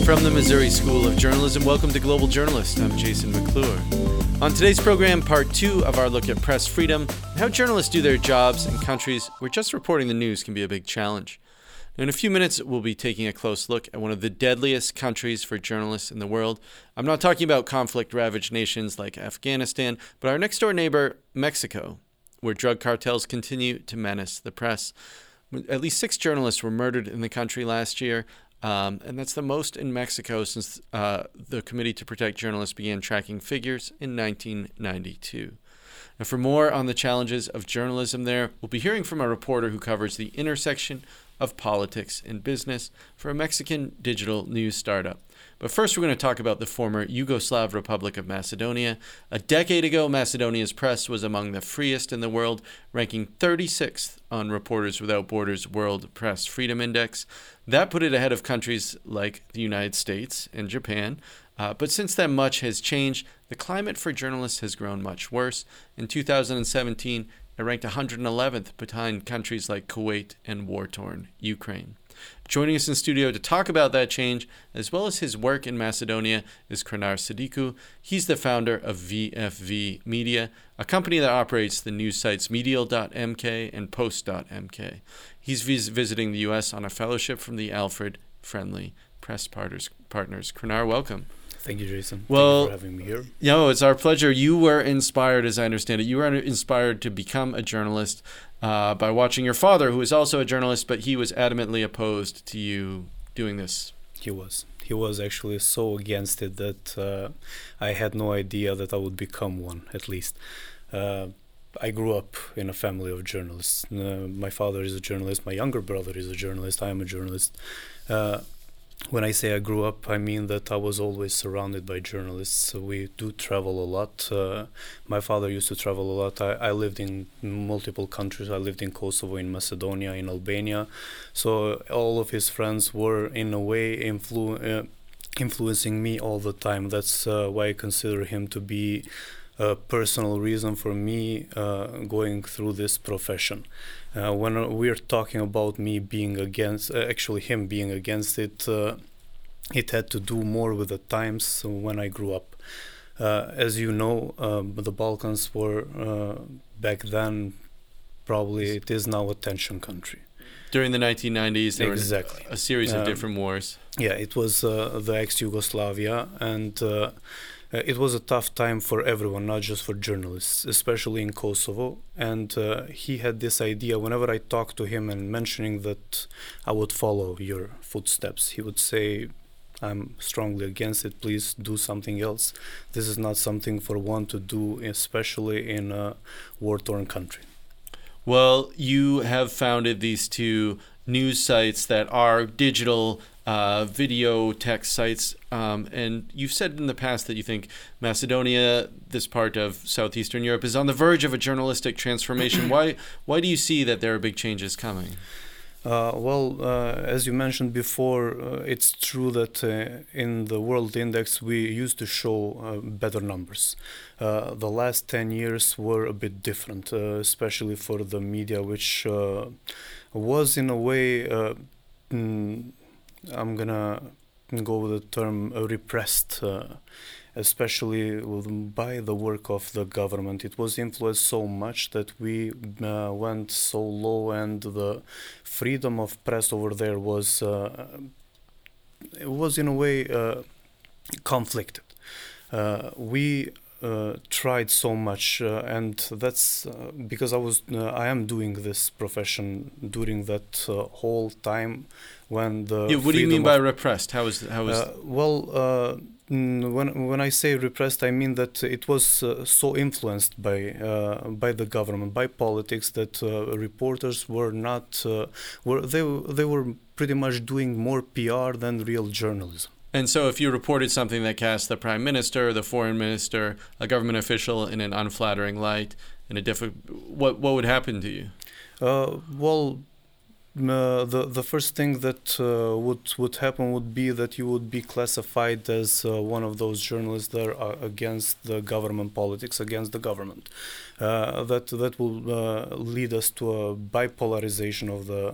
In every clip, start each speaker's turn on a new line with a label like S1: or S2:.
S1: From the Missouri School of Journalism, welcome to Global Journalist. I'm Jason McClure. On today's program, part 2 of our look at press freedom and how journalists do their jobs in countries where just reporting the news can be a big challenge. Now, in a few minutes, we'll be taking a close look at one of the deadliest countries for journalists in the world. I'm not talking about conflict-ravaged nations like Afghanistan, but our next-door neighbor, Mexico, where drug cartels continue to menace the press. At least 6 journalists were murdered in the country last year. And that's the most in Mexico since the Committee to Protect Journalists began tracking figures in 1992. And for more on the challenges of journalism there, we'll be hearing from a reporter who covers the intersection of politics and business for a Mexican digital news startup. But first, we're going to talk about the former Yugoslav Republic of Macedonia. A decade ago, Macedonia's press was among the freest in the world, ranking 36th on Reporters Without Borders' World Press Freedom Index. That put it ahead of countries like the United States and Japan. But since then, much has changed. The climate for journalists has grown much worse. In 2017, it ranked 111th behind countries like Kuwait and war-torn Ukraine. Joining us in studio to talk about that change, as well as his work in Macedonia, is Kranar Sadiku. He's the founder of VFV Media, a company that operates the news sites Medial.mk and Post.mk. He's visiting the U.S. on a fellowship from the Alfred Friendly Press Partners. Kranar, welcome.
S2: Thank you, Jason.
S1: Well,
S2: Thank you for having me here.
S1: No, it's our pleasure. You were inspired, as I understand it. You were inspired to become a journalist by watching your father, who is also a journalist, but he was adamantly opposed to you doing this.
S2: He was actually so against it that I had no idea that I would become one, at least. I grew up in a family of journalists. My father is a journalist. My younger brother is a journalist. I am a journalist. When I say I grew up, I mean that I was always surrounded by journalists. So we do travel a lot. My father used to travel a lot. I lived in multiple countries. I lived in Kosovo, in Macedonia, in Albania. So all of his friends were, in a way, influencing me all the time. That's why I consider him to be a personal reason for me going through this profession. When we're talking about me being against, actually him being against it, it had to do more with the times when I grew up. As you know, the Balkans were back then, probably it is now a tension country.
S1: During the 1990s, there
S2: exactly.
S1: was a series of different wars.
S2: Yeah, it was the ex-Yugoslavia, and it was a tough time for everyone, not just for journalists, especially in Kosovo. And he had this idea, whenever I talked to him and mentioning that I would follow your footsteps, he would say, I'm strongly against it, please do something else. This is not something for one to do, especially in a war-torn country.
S1: Well, you have founded these 2 news sites that are digital video text sites, and you've said in the past that you think Macedonia, this part of southeastern Europe, is on the verge of a journalistic transformation. Why do you see that there are big changes coming?
S2: As you mentioned before, it's true that in the World Index we used to show better numbers. The last 10 years were a bit different, especially for the media, which was in a way, I'm gonna go with the term repressed, especially by the work of the government. It was influenced so much that we went so low, and the freedom of press over there was it was in a way conflicted. We tried so much, and that's because I am doing this profession during that whole time when the
S1: what do you mean by repressed? How is
S2: when I say repressed, I mean that it was so influenced by the government, by politics, that reporters were not they were pretty much doing more PR than real journalism.
S1: And so if you reported something that cast the prime minister, the foreign minister, a government official in an unflattering light, in a what would happen to you?
S2: the first thing that would happen would be that you would be classified as one of those journalists that are against the government politics, against the government. That will lead us to a bipolarization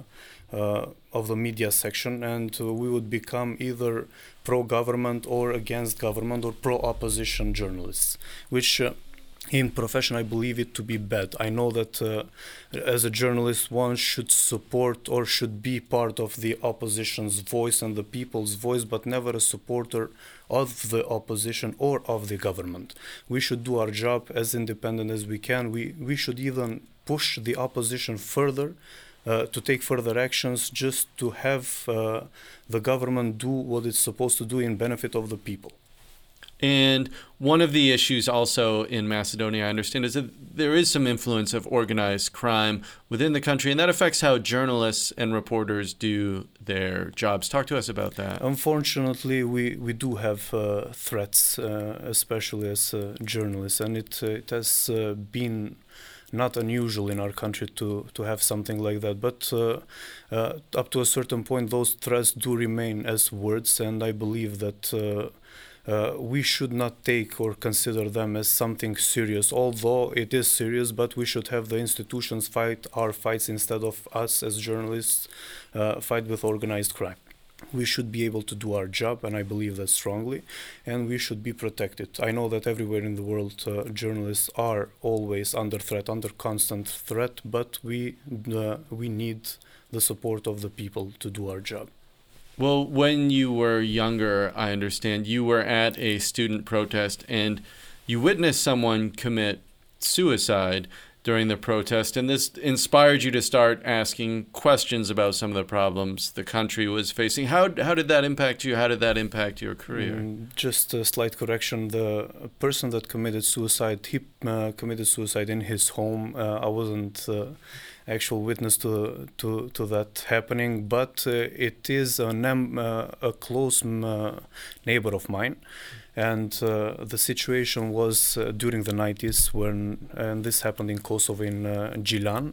S2: of the media section, and we would become either pro-government or against government or pro-opposition journalists, which in profession I believe it to be bad. I know that as a journalist one should support or should be part of the opposition's voice and the people's voice, but never a supporter of the opposition or of the government. We should do our job as independent as we can. We should even push the opposition further to take further actions, just to have the government do what it's supposed to do in benefit of the people.
S1: And one of the issues also in Macedonia, I understand, is that there is some influence of organized crime within the country, and that affects how journalists and reporters do their jobs. Talk to us about that.
S2: Unfortunately, we do have threats, especially as journalists, and it has been not unusual in our country to have something like that. But up to a certain point, those threats do remain as words, and I believe that we should not take or consider them as something serious, although it is serious, but we should have the institutions fight our fights instead of us as journalists fight with organized crime. We should be able to do our job, and I believe that strongly, and we should be protected. I know that everywhere in the world journalists are always under threat, under constant threat, but we need the support of the people to do our job.
S1: Well, when you were younger, I understand, you were at a student protest and you witnessed someone commit suicide during the protest, and this inspired you to start asking questions about some of the problems the country was facing. How did that impact you? How did that impact your career?
S2: Just a slight correction. The person that committed suicide, he committed suicide in his home. I wasn't actual witness to that happening, but it is a close neighbor of mine. And the situation was during the 90s and this happened in Kosovo, in Gjilan.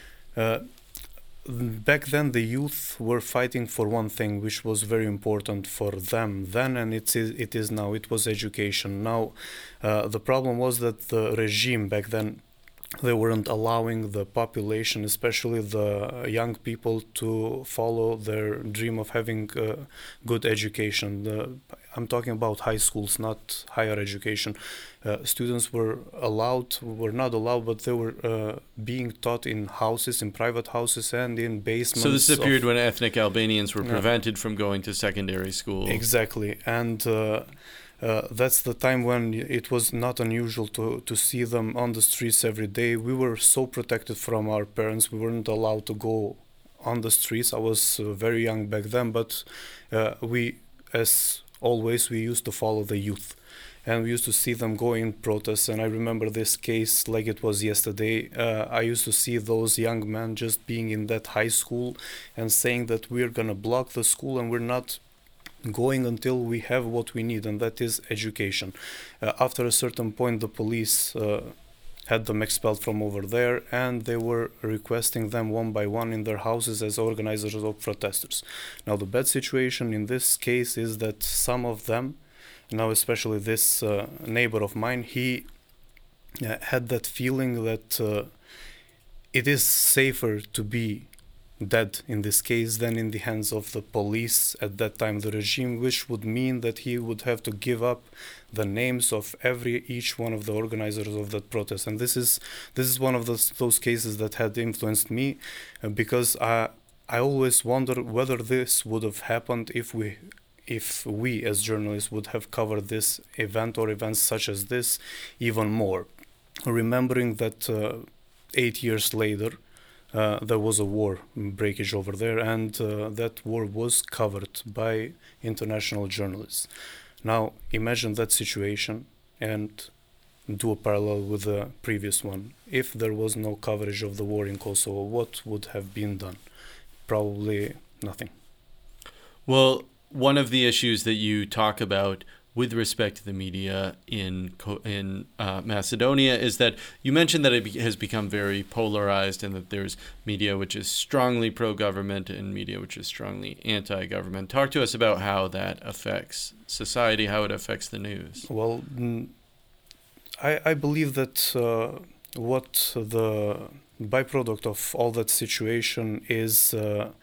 S2: Back then the youth were fighting for one thing, which was very important for them then, and it is now. It was education. Now the problem was that the regime back then, they weren't allowing the population, especially the young people, to follow their dream of having good education. I'm talking about high schools, not higher education. Students were not allowed, but they were being taught in houses, in private houses and in basements.
S1: So this is a period when ethnic Albanians were prevented from going to secondary school.
S2: Exactly. And that's the time when it was not unusual to see them on the streets every day. We were so protected from our parents. We weren't allowed to go on the streets. I was very young back then, but we, as always, we used to follow the youth. And we used to see them go in protests. And I remember this case like it was yesterday. I used to see those young men just being in that high school and saying that we're going to block the school and we're not going until we have what we need, and that is education. After a certain point, the police had them expelled from over there, and they were requesting them one by one in their houses as organizers of protesters. Now, the bad situation in this case is that some of them, now especially this neighbor of mine, he had that feeling that it is safer to be dead in this case than in the hands of the police at that time, the regime, which would mean that he would have to give up the names of each one of the organizers of that protest. And this is one of those cases that had influenced me, because I always wonder whether this would have happened if we as journalists would have covered this event or events such as this even more, remembering that 8 years later there was a war breakage over there, and that war was covered by international journalists. Now, imagine that situation and do a parallel with the previous one. If there was no coverage of the war in Kosovo, what would have been done? Probably nothing.
S1: Well, one of the issues that you talk about with respect to the media in Macedonia is that you mentioned that it has become very polarized and that there's media which is strongly pro-government and media which is strongly anti-government. Talk to us about how that affects society, how it affects the news.
S2: Well, I believe that what the byproduct of all that situation is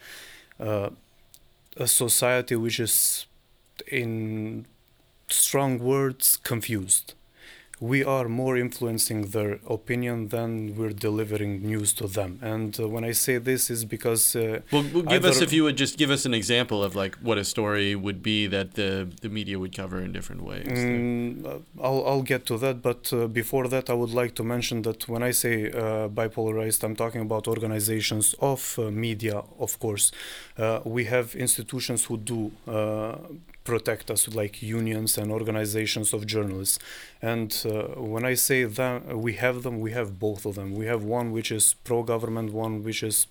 S2: a society which is, in strong words, confused. We are more influencing their opinion than we're delivering news to them. And when I say this is because...
S1: well, give us, if you would just give us an example of like what a story would be that the media would cover in different ways.
S2: I'll get to that, but before that I would like to mention that when I say bipolarized, I'm talking about organizations of media, of course. We have institutions who do protect us, like unions and organizations of journalists. And when I say that we have them, we have both of them. We have one which is pro-government, one which is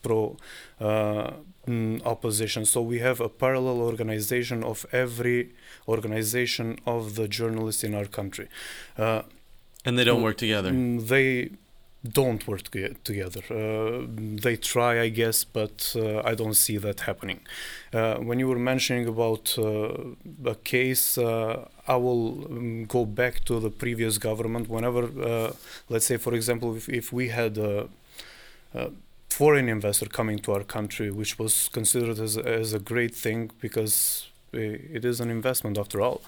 S2: pro-opposition. So we have a parallel organization of every organization of the journalists in our country.
S1: And they don't work together?
S2: They don't work together. They try, I guess, but I don't see that happening. When you were mentioning about a case, I will go back to the previous government. Whenever, let's say, for example, if we had a foreign investor coming to our country, which was considered as a great thing because it is an investment after all.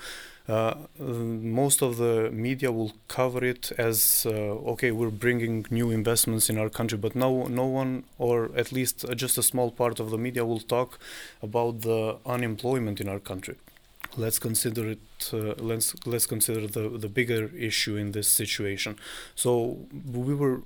S2: Most of the media will cover it as okay, we're bringing new investments in our country, but no one, or at least just a small part of the media, will talk about the unemployment in our country. Let's consider it. Let's consider the bigger issue in this situation. So we were,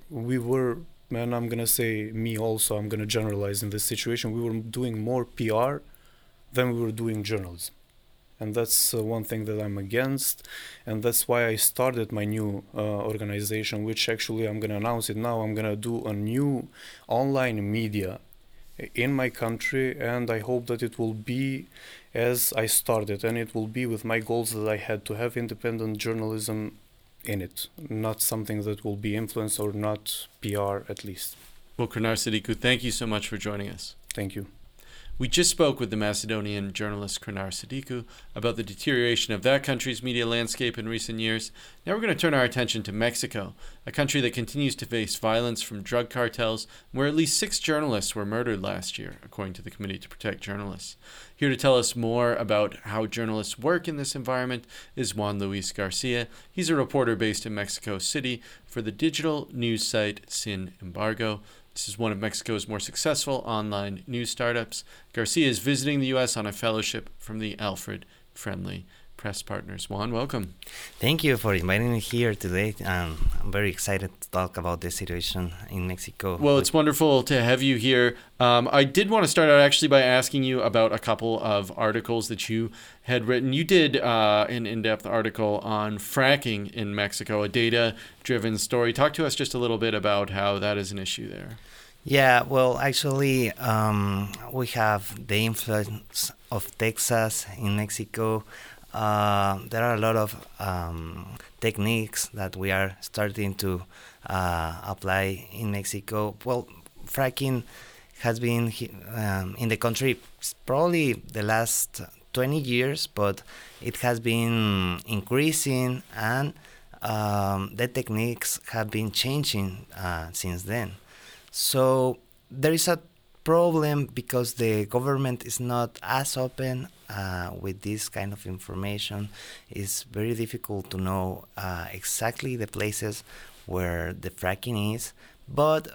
S2: and I'm gonna say me also. I'm gonna generalize in this situation. We were doing more PR than we were doing journalism. And that's one thing that I'm against, and that's why I started my new organization, which actually I'm going to announce it now. I'm going to do a new online media in my country, and I hope that it will be as I started, and it will be with my goals that I had, to have independent journalism in it, not something that will be influenced, or not PR at least.
S1: Well, Krinar Sadiku, thank you so much for joining us.
S2: Thank you.
S1: We just spoke with the Macedonian journalist Krinar Sadiku about the deterioration of that country's media landscape in recent years. Now we're going to turn our attention to Mexico, a country that continues to face violence from drug cartels, where at least 6 journalists were murdered last year, according to the Committee to Protect Journalists. Here to tell us more about how journalists work in this environment is Juan Luis Garcia. He's a reporter based in Mexico City for the digital news site Sin Embargo. This is one of Mexico's more successful online news startups. Garcia is visiting the U.S. on a fellowship from the Alfred Friendly Press Partners. Juan, welcome.
S3: Thank you for inviting me here today. I'm very excited to talk about the situation in Mexico.
S1: Well, it's wonderful to have you here. I did want to start out actually by asking you about a couple of articles that you had written. You did an in-depth article on fracking in Mexico, a data-driven story. Talk to us just a little bit about how that is an issue there.
S3: Yeah, well, actually, we have the influence of Texas in Mexico. There are a lot of techniques that we are starting to apply in Mexico. Well, fracking has been in the country probably the last 20 years, but it has been increasing, and the techniques have been changing since then. So there is a problem because the government is not as open with this kind of information. It's very difficult to know exactly the places where the fracking is, but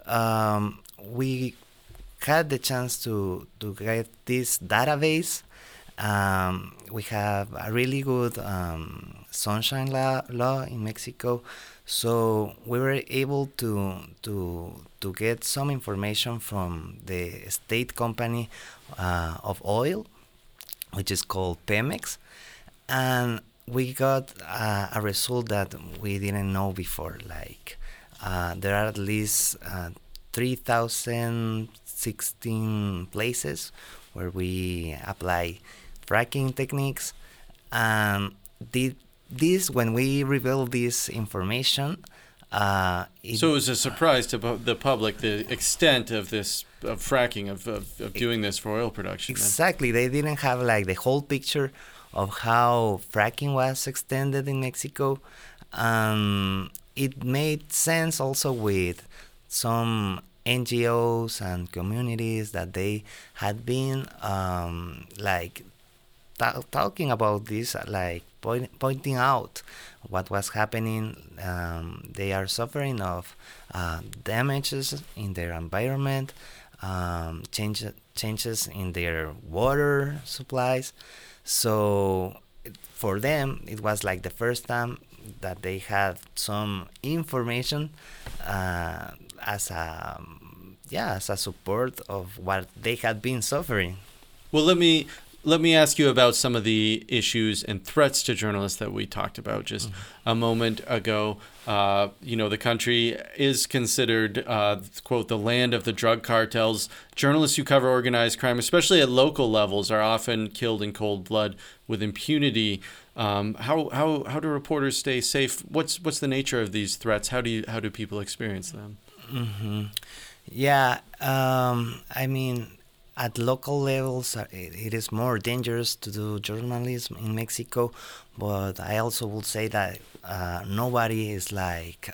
S3: we had the chance to get this database. We have a really good sunshine law in Mexico, so we were able to get some information from the state company of oil, which is called Pemex, and we got a result that we didn't know before. Like there are at least 3,016 places where we apply fracking techniques, and when we revealed this information,
S1: so it was a surprise to the public, the extent of this, of fracking, of doing this for oil production.
S3: Exactly. They didn't have like the whole picture of how fracking was extended in Mexico. It made sense also with some NGOs and communities that they had been talking about this, like pointing out what was happening. They are suffering of damages in their environment, changes in their water supplies. So for them, it was like the first time that they had some information as a support of what they had been suffering.
S1: Well, let me ask you about some of the issues and threats to journalists that we talked about just a moment ago. The country is considered, quote, the land of the drug cartels. Journalists who cover organized crime, especially at local levels, are often killed in cold blood with impunity. How do reporters stay safe? What's the nature of these threats? How do people experience them?
S3: Mm-hmm. Yeah, I mean, at local levels, it is more dangerous to do journalism in Mexico, but I also will say that nobody is like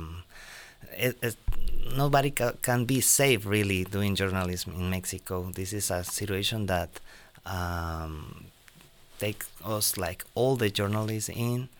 S3: nobody can be safe really doing journalism in Mexico. This is a situation that takes us like all the journalists in.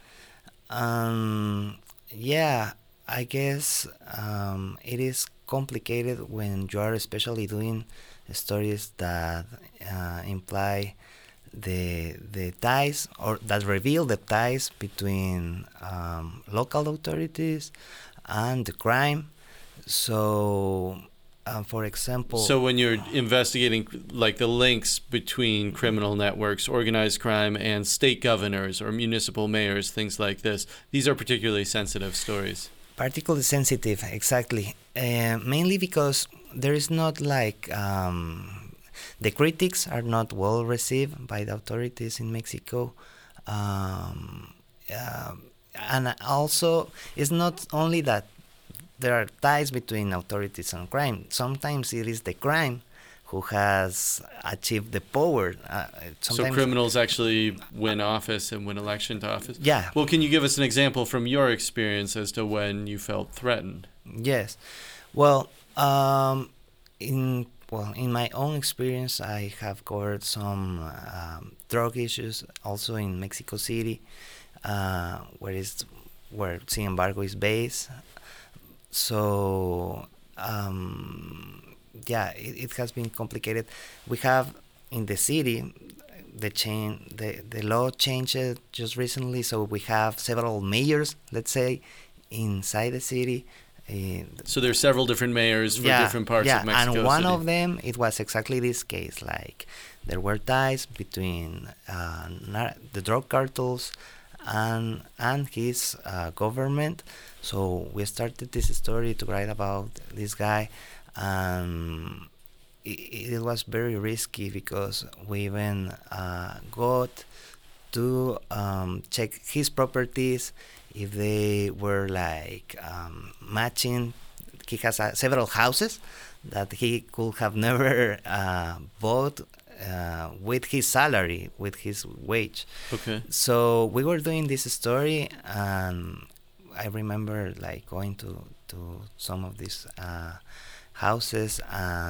S3: Yeah, I guess it is complicated when you are especially doing stories that imply the ties, or that reveal the ties between local authorities and the crime. So, for example...
S1: So when you're investigating like the links between criminal networks, organized crime, and state governors or municipal mayors, things like this, these are particularly sensitive stories.
S3: Particularly sensitive, exactly. Mainly because there is not like... the critics are not well received by the authorities in Mexico. And also, it's not only that there are ties between authorities and crime. Sometimes it is the crime who has achieved the power.
S1: So criminals actually win office and win election to office?
S3: Yeah.
S1: Well, can you give us an example from your experience as to when you felt threatened?
S3: Yes. Well, in my own experience, I have covered some drug issues also in Mexico City, where Sin Embargo is based. So, it has been complicated. We have in the city the law changed just recently, so we have several mayors, let's say, inside the city.
S1: So there are several different mayors for different parts of Mexico City.
S3: And one of them, it was exactly this case. Like, there were ties between the drug cartels and his government. So we started this story to write about this guy. It was very risky because we even got to check his properties, if they were like matching. He has several houses that he could have never bought with his salary, with his wage.
S1: Okay.
S3: So we were doing this story, and I remember like going to some of these houses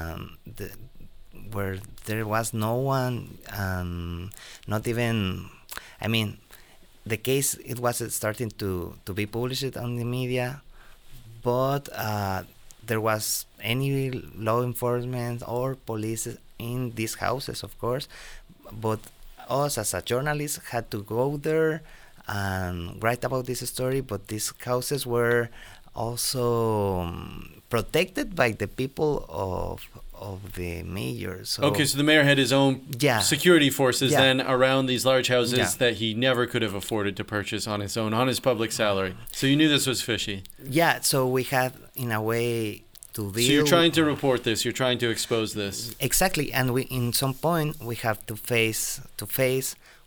S3: where there was no one, not even, I mean, the case, it was starting to be published on the media, but there was any law enforcement or police in these houses, of course, but us as a journalist had to go there and write about this story. But these houses were also protected by the people of the mayor. So
S1: okay, so the mayor had his own security forces then around these large houses that he never could have afforded to purchase on his own, on his public salary. So you knew this was fishy.
S3: Yeah, so we had, in a way, to deal...
S1: So you're trying to report this, you're trying to expose this.
S3: Exactly, and we, in some point, we have to face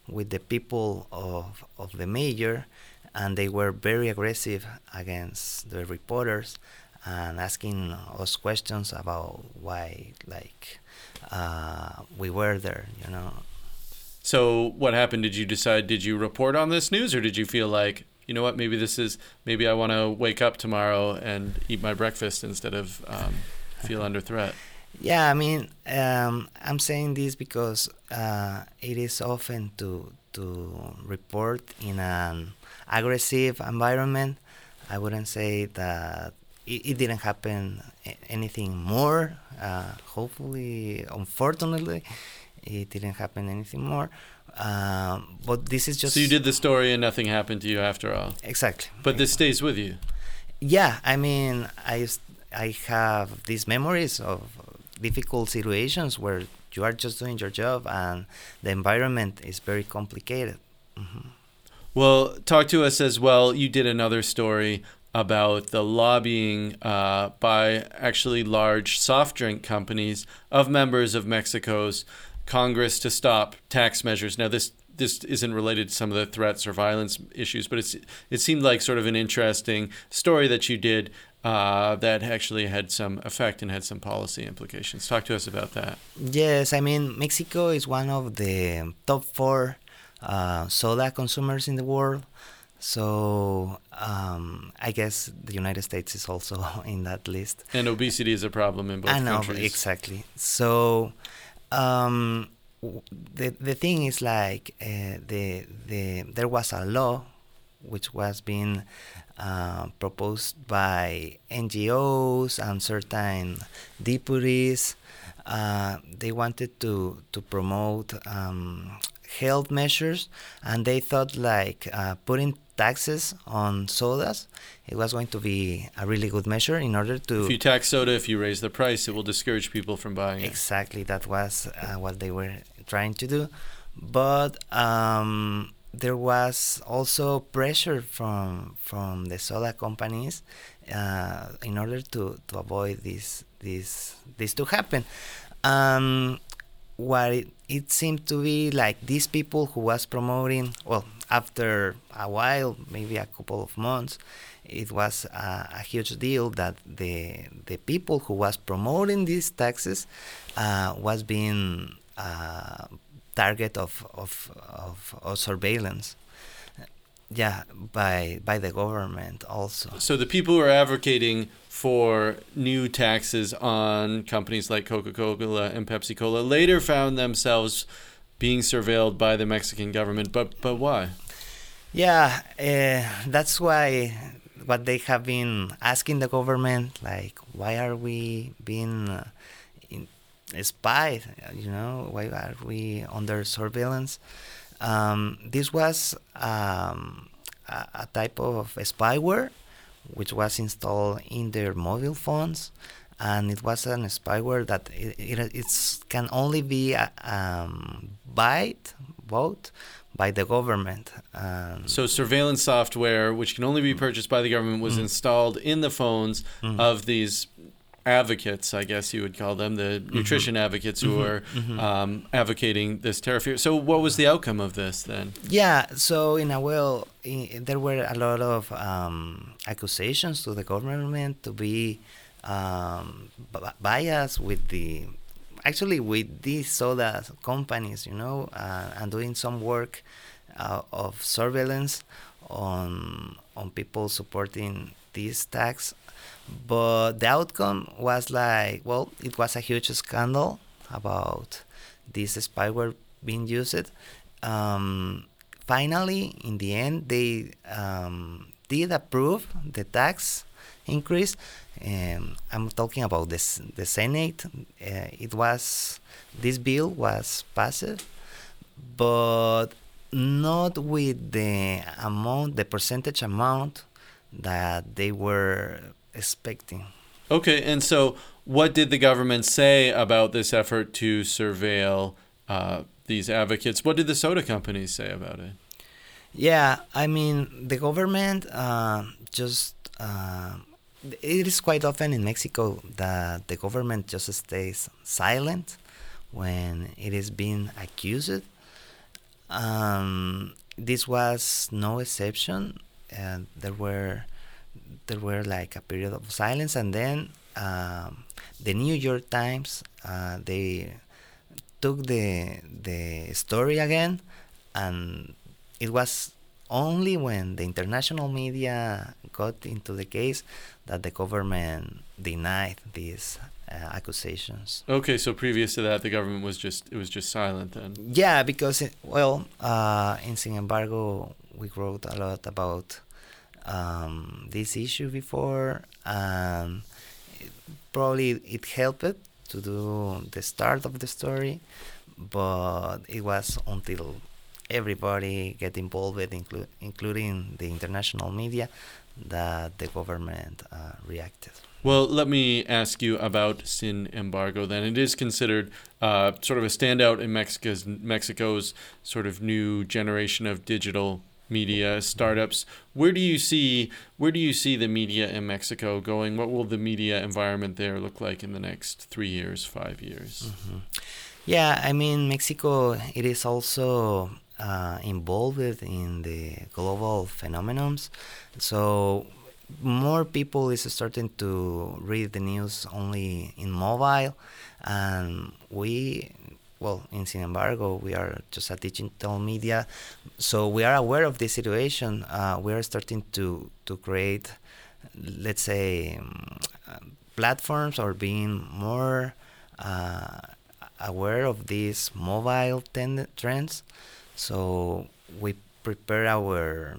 S3: with the people of the mayor, and they were very aggressive against the reporters and asking us questions about why, like, we were there, you know.
S1: So what happened? Did you report on this news, or did you feel like, you know what, maybe I want to wake up tomorrow and eat my breakfast instead of feel under threat?
S3: Yeah, I mean, I'm saying this because it is often to report in an aggressive environment. I wouldn't say that it didn't happen anything more. Hopefully, unfortunately, it didn't happen anything more. But this is just...
S1: So you did the story and nothing happened to you after all?
S3: Exactly.
S1: But this stays with you?
S3: Yeah, I mean, I have these memories of difficult situations where you are just doing your job and the environment is very complicated. Mm-hmm.
S1: Well, talk to us as well. You did another story about the lobbying by actually large soft drink companies of members of Mexico's Congress to stop tax measures. Now, this isn't related to some of the threats or violence issues, but it seemed like sort of an interesting story that you did that actually had some effect and had some policy implications. Talk to us about that.
S3: Yes, I mean, Mexico is one of the top 4 soda consumers in the world. So I guess the United States is also in that list.
S1: And obesity is a problem in both countries.
S3: Exactly. So the thing is, like, there was a law which was being proposed by NGOs and certain deputies. They wanted to promote health measures, and they thought, like, putting taxes on sodas, it was going to be a really good measure in order to...
S1: If you tax soda, if you raise the price, it will discourage people from buying it.
S3: Exactly, that was what they were trying to do. But there was also pressure from the soda companies in order to avoid this to happen. What it seemed to be like, these people who was promoting, well, after a while, maybe a couple of months, it was a huge deal that the people who was promoting these taxes was being target of surveillance. Yeah, by the government also.
S1: So the people who are advocating for new taxes on companies like Coca-Cola and Pepsi-Cola later found themselves being surveilled by the Mexican government. But why?
S3: Yeah, that's why what they have been asking the government, like, why are we being spied? You know, why are we under surveillance? This was a type of spyware which was installed in their mobile phones, and it was an spyware that it can only be bought by the government.
S1: So surveillance software, which can only be purchased by the government, was installed in the phones of these advocates, I guess you would call them, the nutrition advocates who are advocating this tariff here. So what was the outcome of this then?
S3: Yeah, so there were a lot of accusations to the government to be biased with these soda companies, you know, and doing some work of surveillance on people supporting this tax. But the outcome was like, well, it was a huge scandal about this spyware being used. Finally, in the end, they did approve the tax increase. I'm talking about the Senate. This bill was passed, but not with the percentage amount that they were expecting.
S1: Okay, and so what did the government say about this effort to surveil these advocates? What did the soda companies say about it?
S3: Yeah, I mean, the government it is quite often in Mexico that the government just stays silent when it is being accused. This was no exception, and there were like a period of silence, and then the New York Times they took the story again, and it was only when the international media got into the case that the government denied these accusations.
S1: Okay, so previous to that, the government was just silent then.
S3: Yeah, because in Sin Embargo, we wrote a lot about this issue before, and probably it helped to do the start of the story, but it was until everybody get involved, including the international media, that the government reacted.
S1: Well, let me ask you about Sin Embargo then. It is considered sort of a standout in Mexico's sort of new generation of digital media startups. Where do you see the media in Mexico going? What will the media environment there look like in the next 3 years, 5 years?
S3: Mm-hmm. Yeah, I mean, Mexico, it is also involved in the global phenomenons. So more people is starting to read the news only in mobile, and in Sin Embargo, we are just a digital media, so we are aware of this situation. We are starting to create, let's say, platforms, or being more aware of these mobile trends. So we prepare our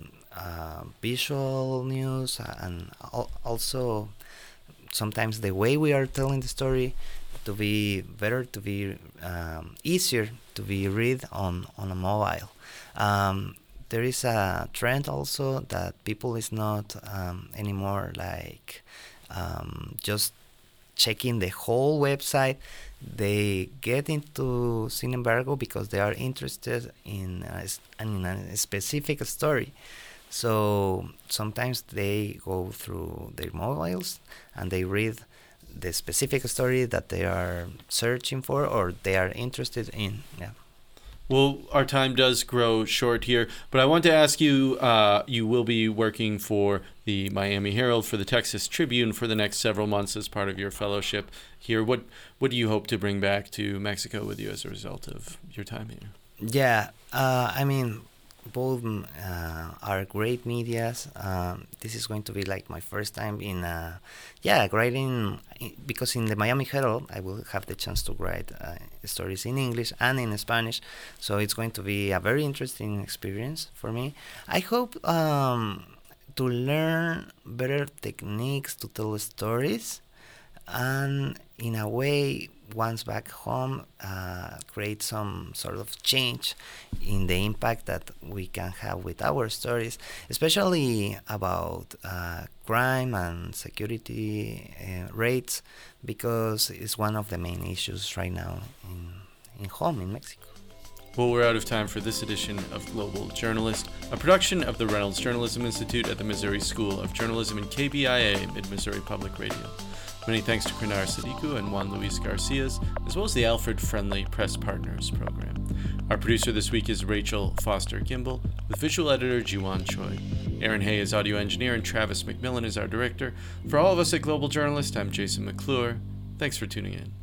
S3: visual news, and also sometimes the way we are telling the story to be better, to be easier to be read on a mobile. There is a trend also that people is not anymore like just checking the whole website. They get into Sin Embargo because they are interested in a specific story. So sometimes they go through their mobiles and they read the specific story that they are searching for or they are interested in. Yeah.
S1: Well, our time does grow short here, but I want to ask you, you will be working for the Miami Herald, for the Texas Tribune for the next several months as part of your fellowship here. What do you hope to bring back to Mexico with you as a result of your time here?
S3: Yeah, I mean, both are great medias. This is going to be like my first time in writing, because in the Miami Herald I will have the chance to write stories in English and in Spanish, so it's going to be a very interesting experience for me. I hope to learn better techniques to tell stories, and in a way, once back home, create some sort of change in the impact that we can have with our stories, especially about crime and security rates, because it's one of the main issues right now in home in Mexico.
S1: Well, we're out of time for this edition of Global Journalist, a production of the Reynolds Journalism Institute at the Missouri School of Journalism and KBIA, Mid-Missouri Public Radio. Many thanks to Krinar Sadiku and Juan Luis Garcias, as well as the Alfred Friendly Press Partners program. Our producer this week is Rachel Foster Gimbel, with visual editor Jiwan Choi. Aaron Hay is audio engineer, and Travis McMillan is our director. For all of us at Global Journalist, I'm Jason McClure. Thanks for tuning in.